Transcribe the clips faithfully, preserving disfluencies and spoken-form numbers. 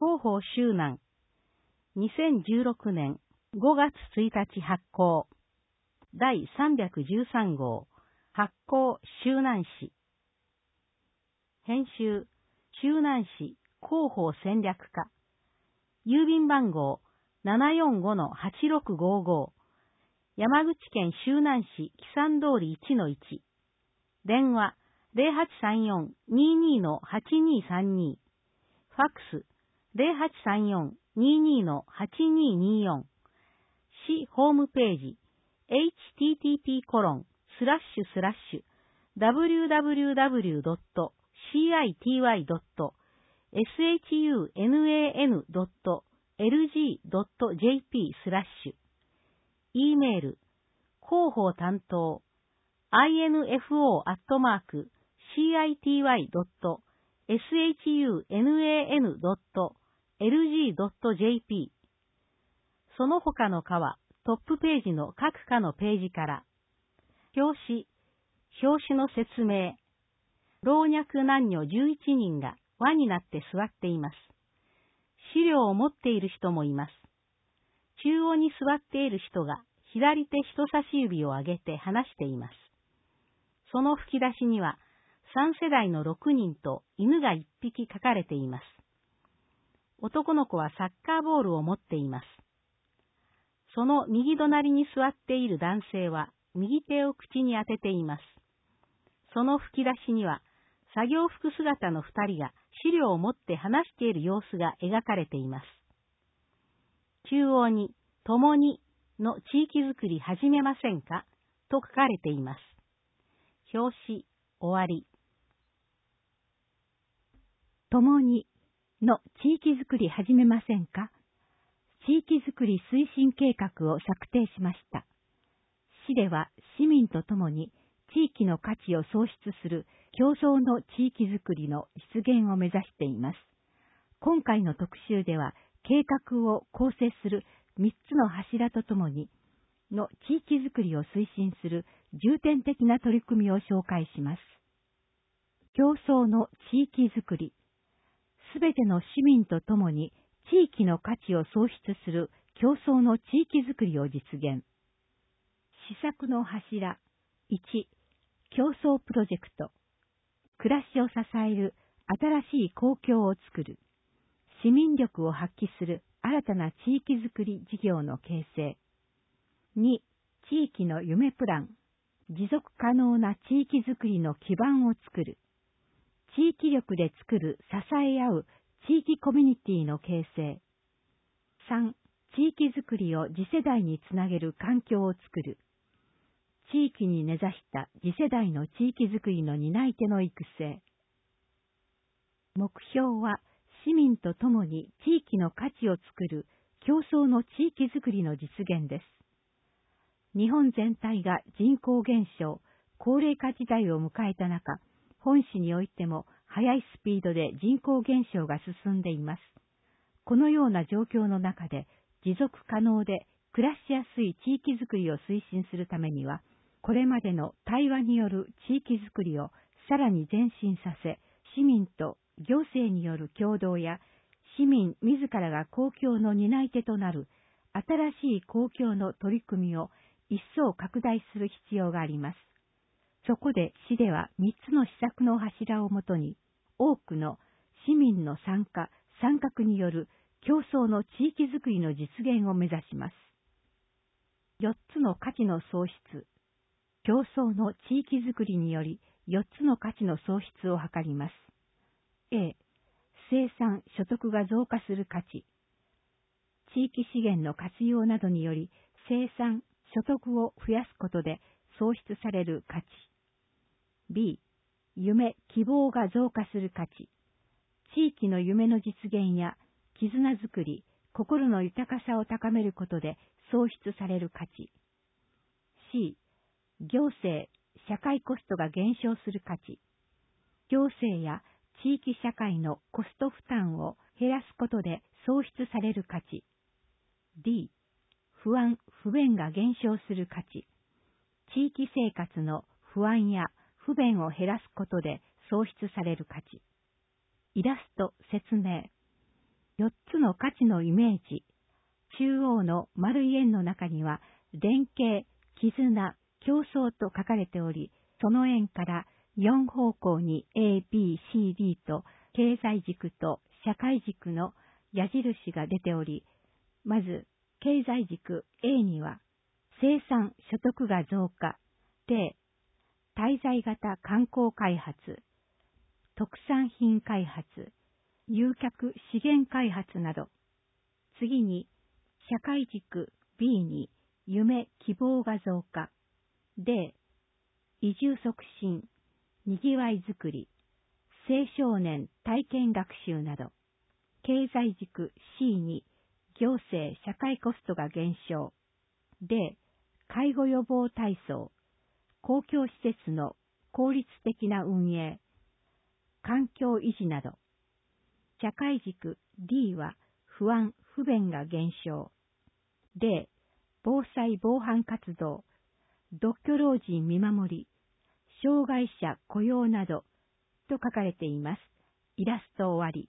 広報周南、にせんじゅうろくねんごがつついたち発行、だいさんびゃくじゅうさんごう、発行周南市。編集、周南市広報戦略課。郵便番号 ななよんごのはちろくごご、山口県周南市木山通り いちのいち。電話 ゼロはちさんよん にーにーのはちにーさんに。ファックス ゼロはちさんよん にーにーのはちにーにーよん。市ホームページ エイチティーティーピーコロンスラッシュスラッシュダブリューダブリューダブリュードットシーアイティーワイドットエスエイチユーエヌエーエヌドットエルジードットジェーピースラッシュ。E メール、広報担当、アイエヌエフオー アットマーク、シーアイティーワイドットエスエイチユーエヌエーエヌドットエルジードットジェーピー。その他の課はトップページの各課のページから、表紙、表紙の説明、老若男女じゅういちにんが輪になって座っています。資料を持っている人もいます。中央に座っている人が左手人差し指を上げて話しています。その吹き出しにはさんせだいのろくにんと犬がいっぴき描かれています。男の子はサッカーボールを持っています。その右隣に座っている男性は右手を口に当てています。その吹き出しには作業服姿の二人が資料を持って話している様子が描かれています。中央に、共にの地域づくり始めませんかと書かれています。表紙、終わり。 共にの地域づくり始めませんか。地域づくり推進計画を策定しました。市では市民とともに地域の価値を創出する共創の地域づくりの実現を目指しています。今回の特集では計画を構成するみっつの柱とともにの地域づくりを推進する重点的な取り組みを紹介します。共創の地域づくり。すべての市民とともに地域の価値を創出する共創の地域づくりを実現。施策の柱。いち、共創プロジェクト。暮らしを支える新しい公共を作る。市民力を発揮する新たな地域づくり事業の形成。に、地域の夢プラン。持続可能な地域づくりの基盤を作る。地域力で作る支え合う地域コミュニティの形成。さん、地域づくりを次世代につなげる環境を作る。地域に根ざした次世代の地域づくりの担い手の育成。目標は市民とともに地域の価値を作る共創の地域づくりの実現です。日本全体が人口減少、高齢化時代を迎えた中、本市においても速いスピードで人口減少が進んでいます。このような状況の中で持続可能で暮らしやすい地域づくりを推進するためには、これまでの対話による地域づくりをさらに前進させ、市民と行政による協働や市民自らが公共の担い手となる新しい公共の取り組みを一層拡大する必要があります。そこで市ではみっつの施策の柱をもとに、多くの市民の参加、参画による共創の地域づくりの実現を目指します。よっつの価値の創出。共創の地域づくりによりよっつの価値の創出を図ります。A、生産・所得が増加する価値。地域資源の活用などにより生産・所得を増やすことで創出される価値。B、夢・希望が増加する価値。地域の夢の実現や絆づくり、心の豊かさを高めることで創出される価値。C、行政・社会コストが減少する価値。行政や地域社会のコスト負担を減らすことで創出される価値。D、不安・不便が減少する価値。地域生活の不安や不便を減らすことで創出される価値。イラスト説明。 よっつの価値のイメージ。中央の丸い円の中には、連携、絆、競争と書かれており、その円からよん方向に A、B、C、D と経済軸と社会軸の矢印が出ており、まず経済軸 A には生産所得が増加で、滞在型観光開発、特産品開発、遊客資源開発など、次に社会軸 B に夢希望が増加で、移住促進、にぎわいづくり、青少年体験学習など、経済軸 C に行政社会コストが減少で、介護予防体操、公共施設の効率的な運営、環境維持など、社会軸 D は不安不便が減少で、防災防犯活動、独居老人見守り、障害者雇用などと書かれています。イラスト終わり。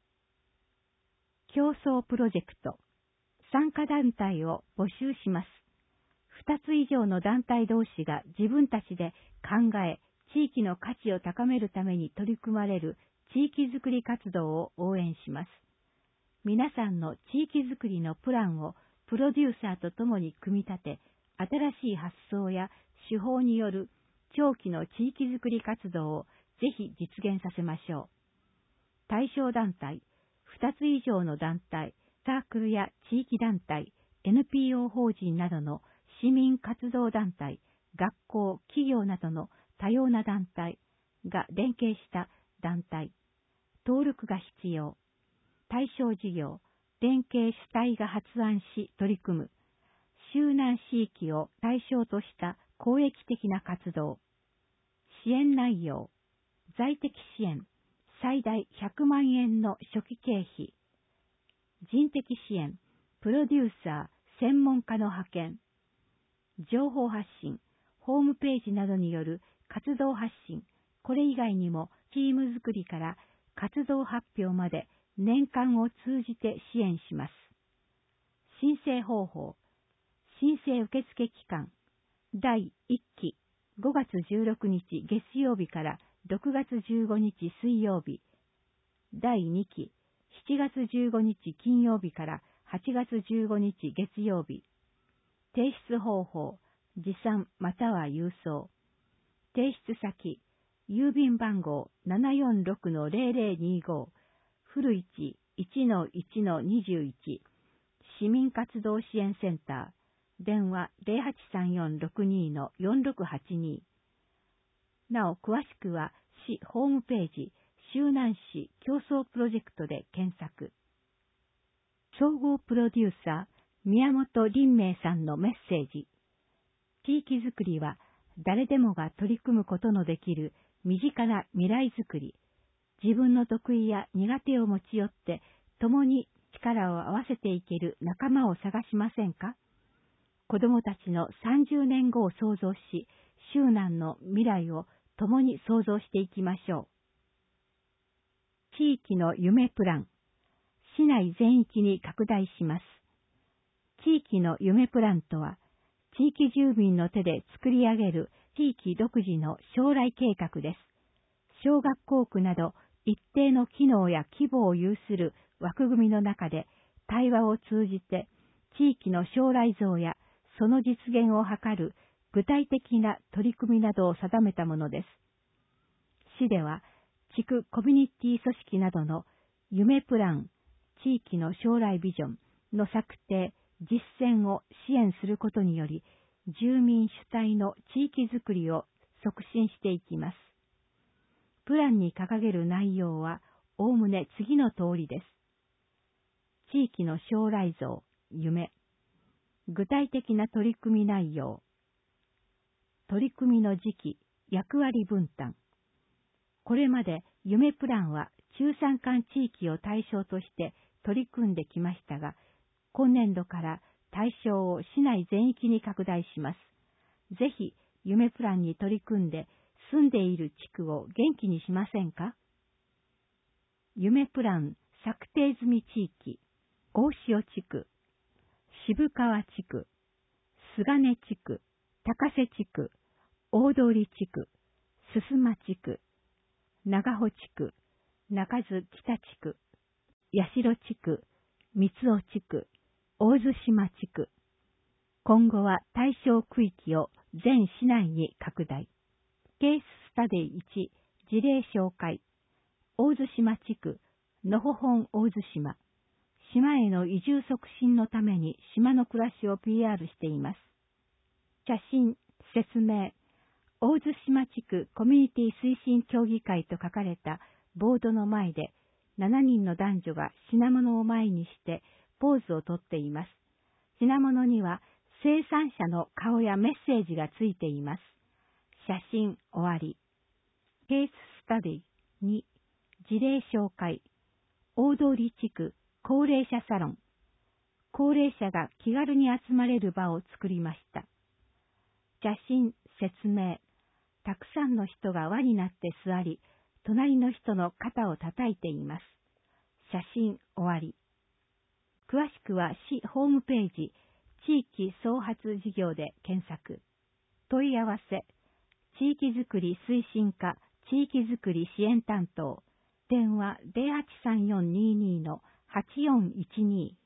競争プロジェクト。参加団体を募集します。二つ以上の団体同士が自分たちで考え、地域の価値を高めるために取り組まれる地域づくり活動を応援します。皆さんの地域づくりのプランをプロデューサーとともに組み立て、新しい発想や手法による長期の地域づくり活動をぜひ実現させましょう。対象団体、二つ以上の団体、サークルや地域団体、エヌピーオー 法人などの市民活動団体、学校、企業などの多様な団体が連携した団体、登録が必要、対象事業、連携主体が発案し取り組む、周南地域を対象とした公益的な活動、支援内容、在宅支援、最大ひゃくまんえんの初期経費、人的支援、プロデューサー、専門家の派遣、情報発信、ホームページなどによる活動発信、これ以外にもチーム作りから活動発表まで年間を通じて支援します。申請方法、申請受付期間、だいいっき、ごがつじゅうろくにち月曜日からろくがつじゅうごにち水曜日、だいにき、しちがつじゅうごにち金曜日からはちがつじゅうごにち月曜日、提出方法、持参または郵送、提出先、郵便番号 ななよんろくのゼロゼロにご、古市 いちのいちのにじゅういち、市民活動支援センター、電話 ゼロはちさんよんろくにのよんろくはちに。なお詳しくは市ホームページ、周南市競争プロジェクトで検索。総合プロデューサー、宮本林明さんのメッセージ。地域づくりは誰でもが取り組むことのできる身近な未来づくり。自分の得意や苦手を持ち寄って共に力を合わせていける仲間を探しませんか？子どもたちのさんじゅうねんごを想像し、周南の未来を共に創造していきましょう。地域の夢プラン。市内全域に拡大します。地域の夢プランとは、地域住民の手で作り上げる地域独自の将来計画です。小学校区など一定の機能や規模を有する枠組みの中で対話を通じて地域の将来像やその実現を図る具体的な取り組みなどを定めたものです。市では地区コミュニティ組織などの夢プラン、地域の将来ビジョンの策定、実践を支援することにより、住民主体の地域づくりを促進していきます。プランに掲げる内容は、おおむね次の通りです。地域の将来像、夢。具体的な取り組み内容。取り組みの時期、役割分担。これまで夢プランは中山間地域を対象として取り組んできましたが、今年度から対象を市内全域に拡大します。ぜひ夢プランに取り組んで住んでいる地区を元気にしませんか？夢プラン策定済み地域、大塩地区、渋川地区、菅根地区、高瀬地区、大通地区、進間地区、長穂地区、中津北地区、八代地区、三尾地区、大津島地区。今後は対象区域を全市内に拡大。ケーススタディいち、事例紹介。大津島地区、のほほん大津島。島への移住促進のために島の暮らしを ピーアール しています。写真、説明。大津島地区コミュニティ推進協議会と書かれたボードの前で、しちにんの男女が品物を前にしてポーズをとっています。品物には生産者の顔やメッセージがついています。写真終わり。ケーススタディに、事例紹介。大通地区高齢者サロン。高齢者が気軽に集まれる場を作りました。写真、説明。たくさんの人が輪になって座り、隣の人の肩を叩いています。写真終わり。詳しくは市ホームページ、地域創発事業で検索。問い合わせ、地域づくり推進課地域づくり支援担当。電話ゼロはちさんよんにーにーのはちよんいちにー。